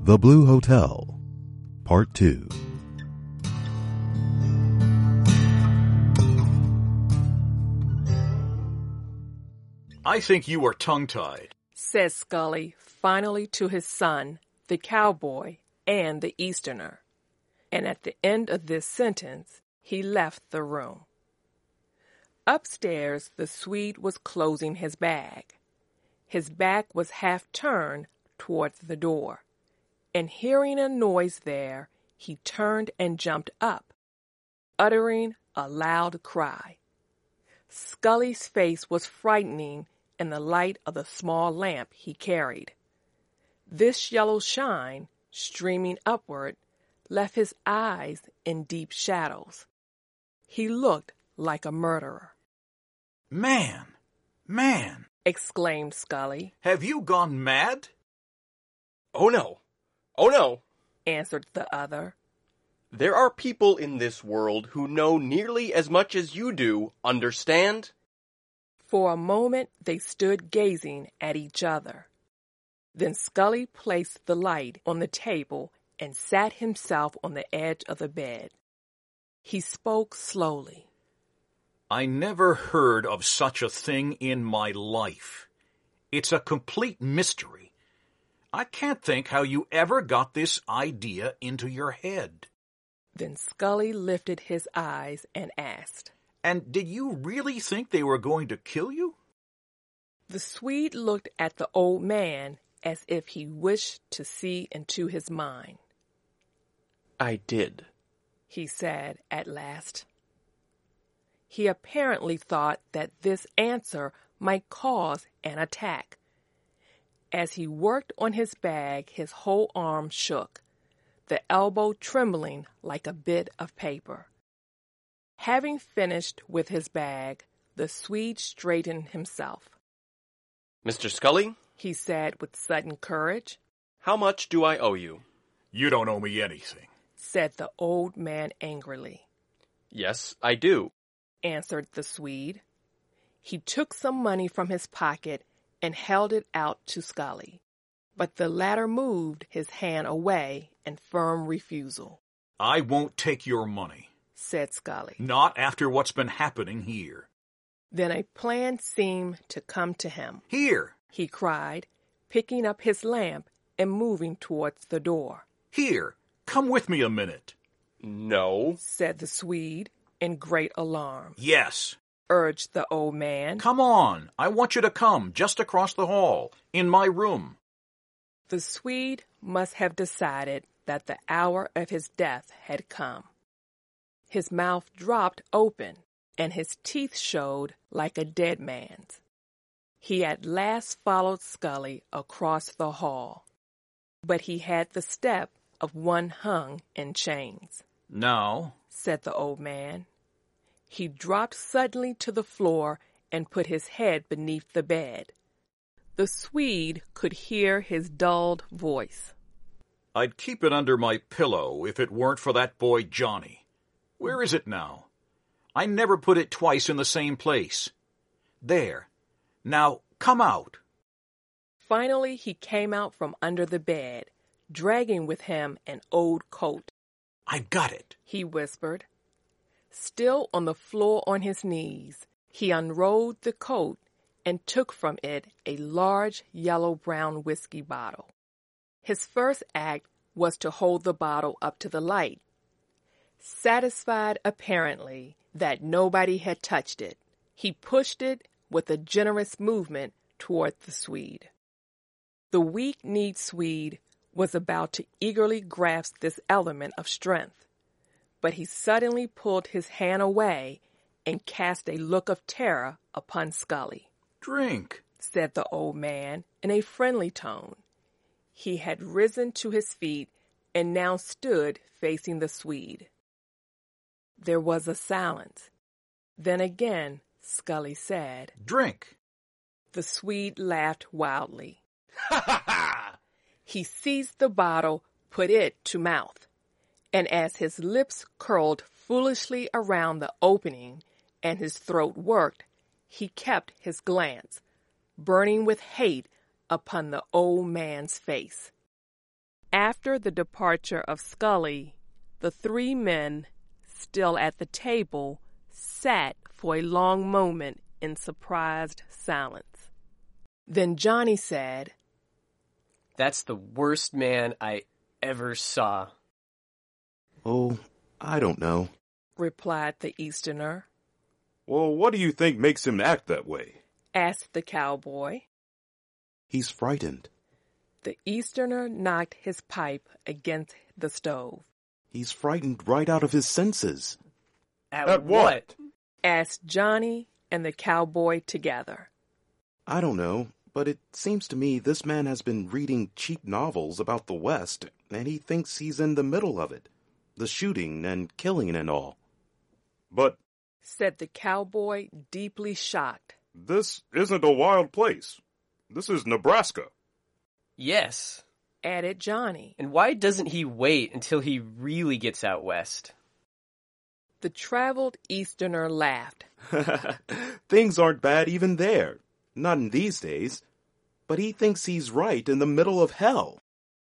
The Blue Hotel, Part 2. I think you are tongue-tied, said Scully finally to his son, the cowboy, and the Easterner. And at the end of this sentence, he left the room. Upstairs, the Swede was closing his bag. His back was half turned towards the door, and hearing a noise there, he turned and jumped up, uttering a loud cry. Scully's face was frightening in the light of the small lamp he carried. This yellow shine, streaming upward, left his eyes in deep shadows. He looked like a murderer. Man! Exclaimed Scully. Have you gone mad? Oh no, Answered the other. There are people in this world who know nearly as much as you do, understand? For a moment they stood gazing at each other. Then Scully placed the light on the table and sat himself on the edge of the bed. He spoke slowly. I never heard of such a thing in my life. It's a complete mystery. I can't think how you ever got this idea into your head. Then Scully lifted his eyes and asked, And did you really think they were going to kill you? The Swede looked at the old man as if he wished to see into his mind. I did, he said at last. He apparently thought that this answer might cause an attack. As he worked on his bag, his whole arm shook, the elbow trembling like a bit of paper. Having finished with his bag, the Swede straightened himself. Mr. Scully, he said with sudden courage. How much do I owe you? You don't owe me anything, said the old man angrily. Yes, I do, answered the Swede. He took some money from his pocket and held it out to Scully, but the latter moved his hand away in firm refusal. I won't take your money, said Scully. Not after what's been happening here. Then a plan seemed to come to him. Here, he cried, picking up his lamp and moving towards the door. Here, come with me a minute. No, said the Swede in great alarm. Yes, urged the old man. Come on, I want you to come just across the hall, in my room. The Swede must have decided that the hour of his death had come. His mouth dropped open, and his teeth showed like a dead man's. He at last followed Scully across the hall, but he had the step of one hung in chains. Now, said the old man. He dropped suddenly to the floor and put his head beneath the bed. The Swede could hear his dulled voice. I'd keep it under my pillow if it weren't for that boy Johnny. Where is it now? I never put it twice in the same place. There. Now, come out. Finally, he came out from under the bed, dragging with him an old coat. I've got it, he whispered. Still on the floor on his knees, he unrolled the coat and took from it a large yellow-brown whiskey bottle. His first act was to hold the bottle up to the light. Satisfied, apparently, that nobody had touched it, he pushed it with a generous movement toward the Swede. The weak-kneed Swede was about to eagerly grasp this element of strength, but he suddenly pulled his hand away and cast a look of terror upon Scully. Drink, said the old man in a friendly tone. He had risen to his feet and now stood facing the Swede. There was a silence. Then again, Scully said, Drink. The Swede laughed wildly. Ha ha ha! He seized the bottle, put it to mouth, and as his lips curled foolishly around the opening and his throat worked, he kept his glance, burning with hate, upon the old man's face. After the departure of Scully, the three men, still at the table, sat for a long moment in surprised silence. Then Johnny said, "That's the worst man I ever saw." Oh, I don't know, replied the Easterner. Well, what do you think makes him act that way? Asked the cowboy. He's frightened. The Easterner knocked his pipe against the stove. He's frightened right out of his senses. At what? Asked Johnny and the cowboy together. I don't know, but it seems to me this man has been reading cheap novels about the West, and he thinks he's in the middle of it. The shooting and killing and all. But said the cowboy, deeply shocked. this isn't a wild place. This is Nebraska. Yes. Added Johnny. And why doesn't he wait until he really gets out west? The traveled Easterner laughed. Things aren't bad even there. Not in these days. But he thinks he's right in the middle of hell.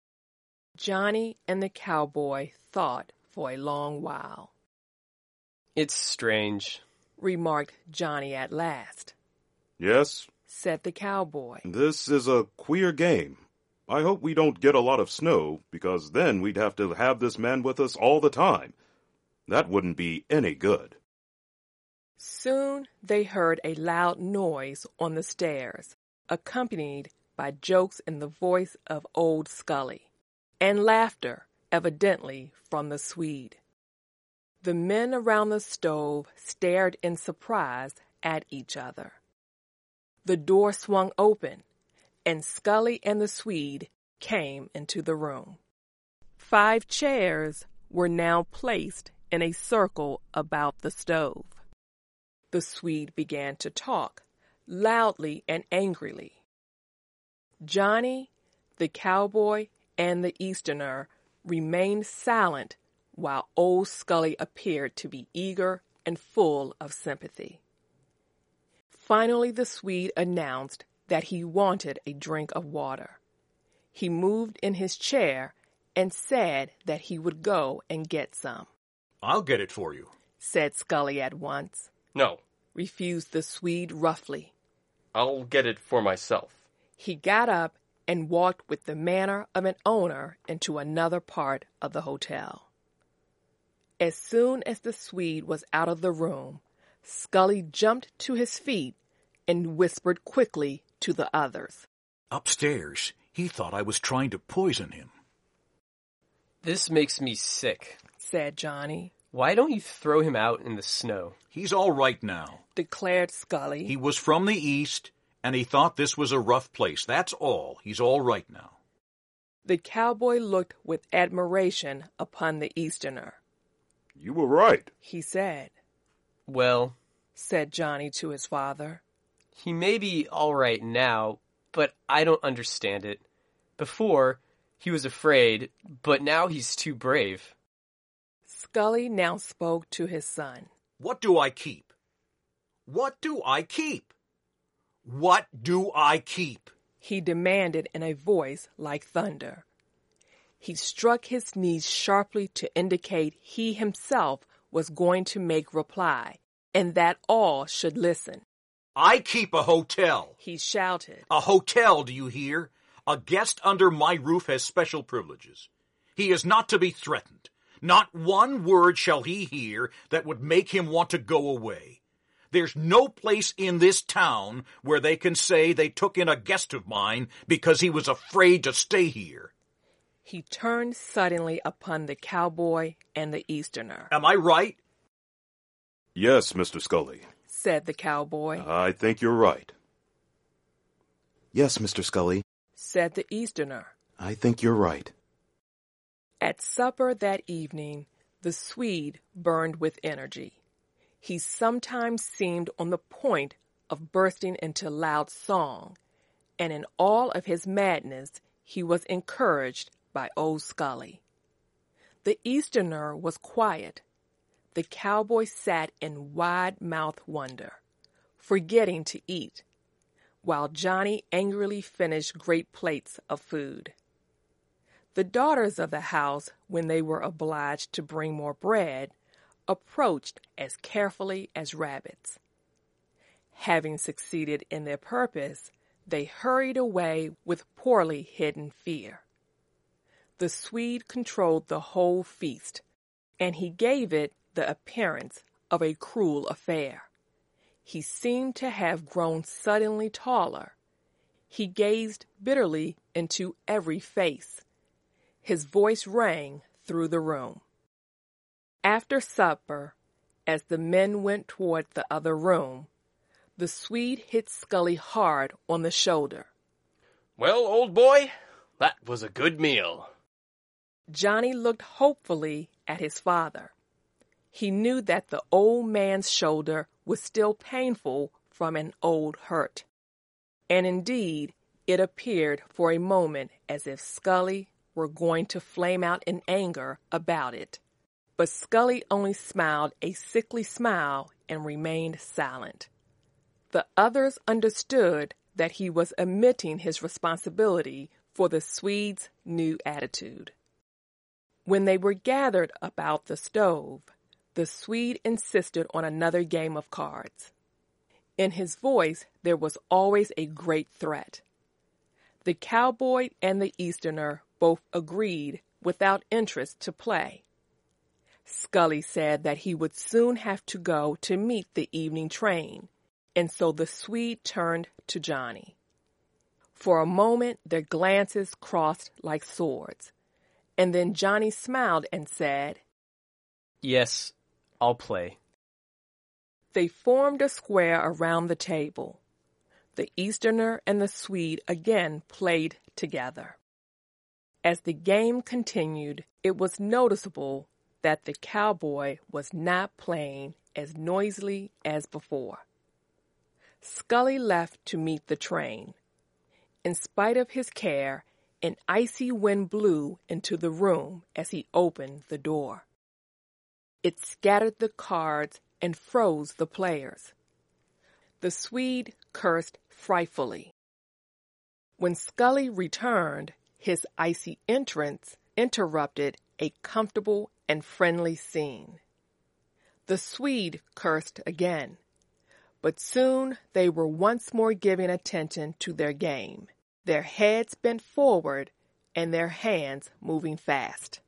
Johnny and the cowboy thought for a long while. It's strange, remarked Johnny at last. Yes, said the cowboy. this is a queer game. I hope we don't get a lot of snow, because then we'd have to have this man with us all the time. That wouldn't be any good. Soon they heard a loud noise on the stairs, accompanied by jokes in the voice of old Scully, and laughter, evidently from the Swede. The men around the stove stared in surprise at each other. The door swung open, and Scully and the Swede came into the room. 5 chairs were now placed in a circle about the stove. The Swede began to talk, loudly and angrily. Johnny, the cowboy, and the Easterner remained silent while old Scully appeared to be eager and full of sympathy. Finally, the Swede announced that he wanted a drink of water. He moved in his chair and said that he would go and get some. I'll get it for you, said Scully at once. No, refused the Swede roughly. I'll get it for myself. He got up and walked with the manner of an owner into another part of the hotel. As soon as the Swede was out of the room, Scully jumped to his feet and whispered quickly to the others. Upstairs, he thought I was trying to poison him. This makes me sick, said Johnny. Why don't you throw him out in the snow? He's all right now, declared Scully. He was from the East, and he thought this was a rough place. That's all. He's all right now. The cowboy looked with admiration upon the Easterner. You were right, he said. Well, said Johnny to his father, he may be all right now, but I don't understand it. Before, he was afraid, but now he's too brave. Scully now spoke to his son. What do I keep? What do I keep? What do I keep? He demanded in a voice like thunder. He struck his knees sharply to indicate he himself was going to make reply, and that all should listen. I keep a hotel, he shouted. A hotel, do you hear? A guest under my roof has special privileges. He is not to be threatened. Not one word shall he hear that would make him want to go away. There's no place in this town where they can say they took in a guest of mine because he was afraid to stay here. He turned suddenly upon the cowboy and the Easterner. Am I right? Yes, Mr. Scully, said the cowboy. I think you're right. Yes, Mr. Scully, said the Easterner. I think you're right. At supper that evening, the Swede burned with energy. He sometimes seemed on the point of bursting into loud song, and in all of his madness, he was encouraged by old Scully. The Easterner was quiet. The cowboy sat in wide-mouthed wonder, forgetting to eat, while Johnny angrily finished great plates of food. The daughters of the house, when they were obliged to bring more bread, approached as carefully as rabbits. Having succeeded in their purpose, they hurried away with poorly hidden fear. The Swede controlled the whole feast, and he gave it the appearance of a cruel affair. He seemed to have grown suddenly taller. He gazed bitterly into every face. His voice rang through the room. After supper, as the men went toward the other room, the Swede hit Scully hard on the shoulder. Well, old boy, that was a good meal. Johnny looked hopefully at his father. He knew that the old man's shoulder was still painful from an old hurt. And indeed, it appeared for a moment as if Scully were going to flame out in anger about it. But Scully only smiled a sickly smile and remained silent. The others understood that he was admitting his responsibility for the Swede's new attitude. When they were gathered about the stove, the Swede insisted on another game of cards. In his voice there was always a great threat. The cowboy and the Easterner both agreed without interest to play. Scully said that he would soon have to go to meet the evening train, and so the Swede turned to Johnny. For a moment their glances crossed like swords, and then Johnny smiled and said, "Yes, I'll play." They formed a square around the table. The Easterner and the Swede again played together. As the game continued, it was noticeable that the cowboy was not playing as noisily as before. Scully left to meet the train. In spite of his care, an icy wind blew into the room as he opened the door. It scattered the cards and froze the players. The Swede cursed frightfully. When Scully returned, his icy entrance interrupted a comfortable and friendly scene. The Swede cursed again, but soon they were once more giving attention to their game, their heads bent forward and their hands moving fast.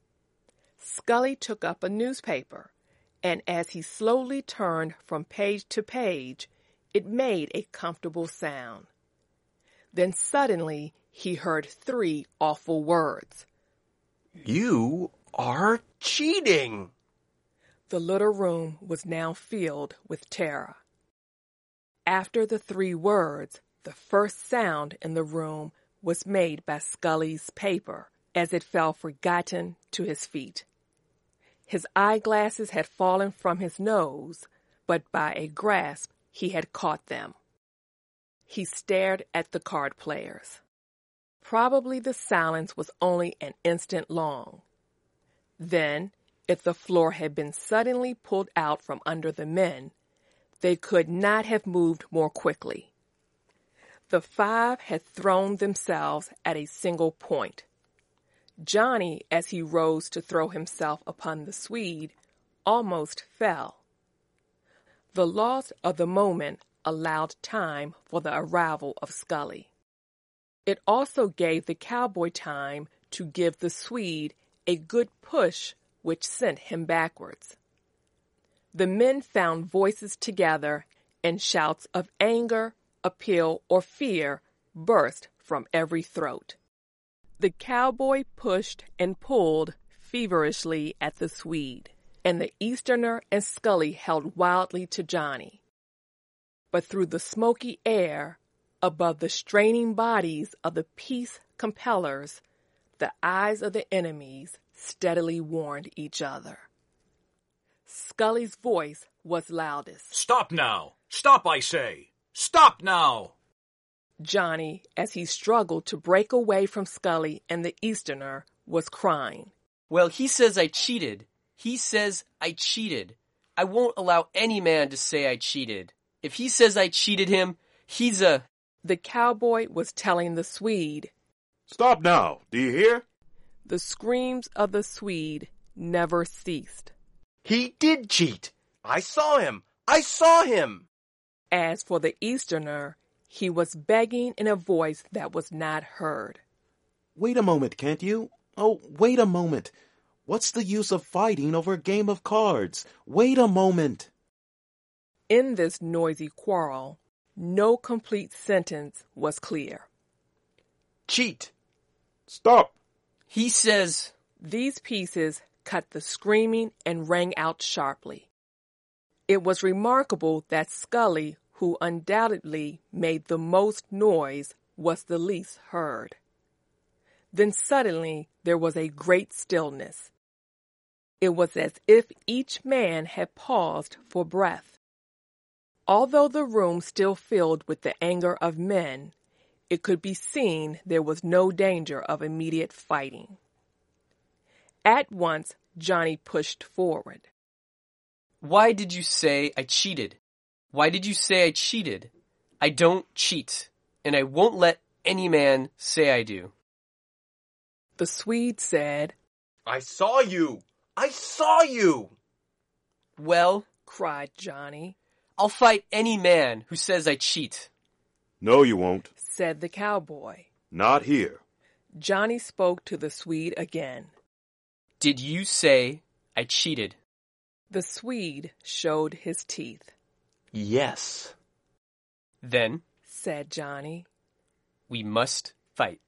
Scully took up a newspaper, and as he slowly turned from page to page, it made a comfortable sound. Then suddenly he heard 3 awful words. You are cheating! The little room was now filled with terror. After the 3 words, the first sound in the room was made by Scully's paper as it fell forgotten to his feet. His eyeglasses had fallen from his nose, but by a grasp he had caught them. He stared at the card players. Probably the silence was only an instant long. Then, if the floor had been suddenly pulled out from under the men, they could not have moved more quickly. The 5 had thrown themselves at a single point. Johnny, as he rose to throw himself upon the Swede, almost fell. The loss of the moment allowed time for the arrival of Scully. It also gave the cowboy time to give the Swede a good push which sent him backwards. The men found voices together, and shouts of anger, appeal, or fear burst from every throat. The cowboy pushed and pulled feverishly at the Swede, and the Easterner and Scully held wildly to Johnny. But through the smoky air, above the straining bodies of the peace compellers, the eyes of the enemies steadily warned each other. Scully's voice was loudest. Stop now! Stop, I say! Stop now! Johnny, as he struggled to break away from Scully and the Easterner, was crying. Well, he says I cheated. He says I cheated. I won't allow any man to say I cheated. If he says I cheated him, he's a... The cowboy was telling the Swede. Stop now, do you hear? The screams of the Swede never ceased. He did cheat. I saw him. I saw him. As for the Easterner, he was begging in a voice that was not heard. Wait a moment, can't you? Oh, wait a moment. What's the use of fighting over a game of cards? Wait a moment. In this noisy quarrel, no complete sentence was clear. Cheat. Stop! He says, These pieces cut the screaming and rang out sharply. It was remarkable that Scully, who undoubtedly made the most noise, was the least heard. Then suddenly there was a great stillness. It was as if each man had paused for breath. Although the room still filled with the anger of men, it could be seen there was no danger of immediate fighting. At once, Johnny pushed forward. "Why did you say I cheated? Why did you say I cheated? I don't cheat, and I won't let any man say I do." The Swede said, I saw you. I saw you. "Well," cried Johnny, "I'll fight any man who says I cheat." No, you won't. said the cowboy. Not here. Johnny spoke to the Swede again. "Did you say I cheated?" The Swede showed his teeth. Yes. "Then Said Johnny, we must fight."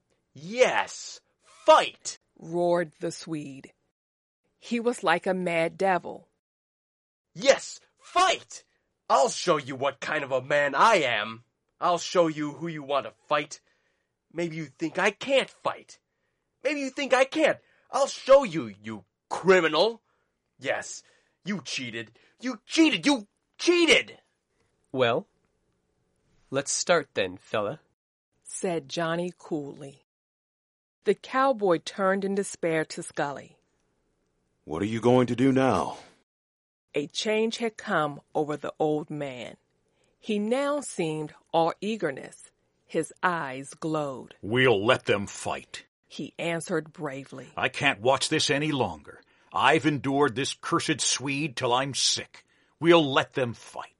Yes. Fight. roared the Swede. He was like a mad devil. Yes. Fight. I'll show you what kind of a man I am. I'll show you who you want to fight. Maybe you think I can't fight. Maybe you think I can't. I'll show you, you criminal. Yes, you cheated. You cheated. You cheated. "Well, let's start then, fella." Said Johnny coolly. The cowboy turned in despair to Scully. What are you going to do now? A change had come over the old man. He now seemed all eagerness. His eyes glowed. We'll let them fight. He answered bravely. I can't watch this any longer. I've endured this cursed Swede till I'm sick. We'll let them fight.